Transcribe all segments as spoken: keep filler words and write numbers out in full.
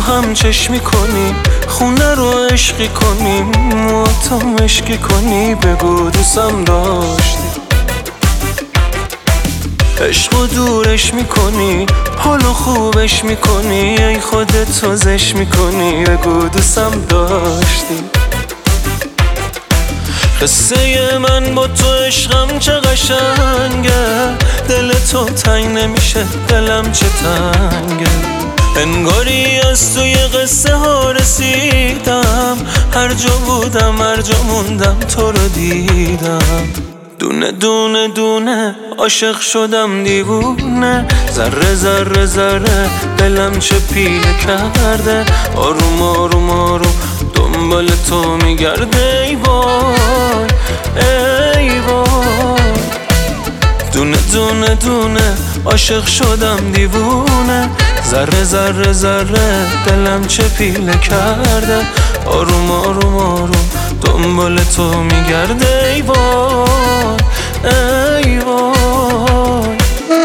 هم چشمی کنیم، خونه رو عشقی کنیم، موهاتو مشکی کنی، بگو دوستم داشتی. عشقو دورش میکنی، حالو خوبش میکنی، ای خودت تو زش میکنی، بگو دوستم داشتی. قصه من با تو عشقم چه قشنگه، دل تو تنگ نمیشه دلم چه تنگه. انگاری از توی قصه ها رسیدم، هر جا بودم هر جا موندم تو رو دیدم. دونه دونه دونه عاشق شدم دیوونه، ذره ذره ذره دلم چه پیله کرده. آروم آروم آروم دنبال تو میگرده، ای وای ای وای. دونه دونه دونه عاشق شدم دیوونه، ذره ذره ذره دلم چه پیله کرده. آروم آروم آروم دنبال تو میگرده، ای وای ای وای.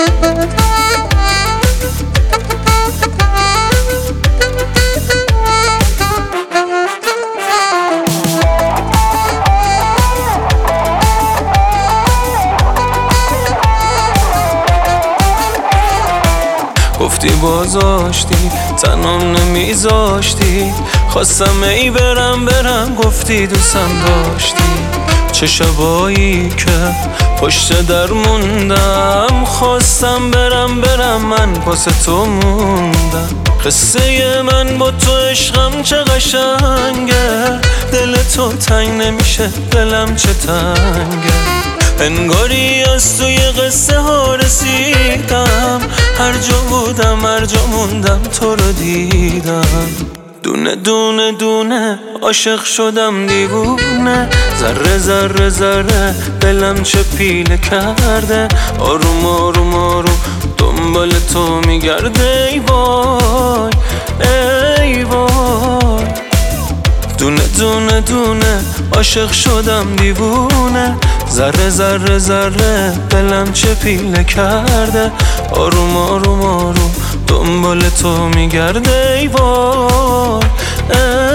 گفتی بازاشتی تنم نمیذاشتی، خواستم ای برم برم گفتی دوستم داشتی. چه شبایی که پشت در موندم، خواستم برم برم من واسه تو موندم. قصه من با تو عشقم چه قشنگه، دل تو تنگ نمیشه دلم چه تنگه. انگاری از توی قصه ها رسیدم، هر جا بودم هر جا موندم تو رو دیدم. دونه دونه دونه عاشق شدم دیوونه، ذره ذره ذره دلم چه پیله کرده. آروم آروم آروم دنبال تو میگرده، ای وای ای وای. دونه دونه دونه عاشق شدم دیوونه، ذره ذره ذره دلم چه پیله کرده. آروم آروم آروم دنبال تو میگرده، ای وای ای